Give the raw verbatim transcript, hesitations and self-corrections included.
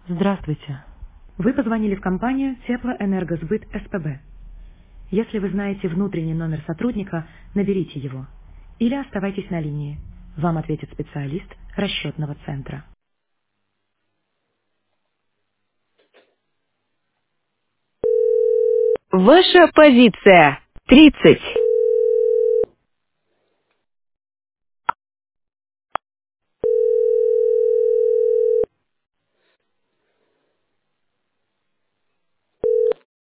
Здравствуйте. Вы позвонили в компанию Теплоэнергосбыт СПБ. Если вы знаете внутренний номер сотрудника, наберите его. Или оставайтесь на линии. Вам ответит специалист расчетного центра. Ваша позиция тридцать.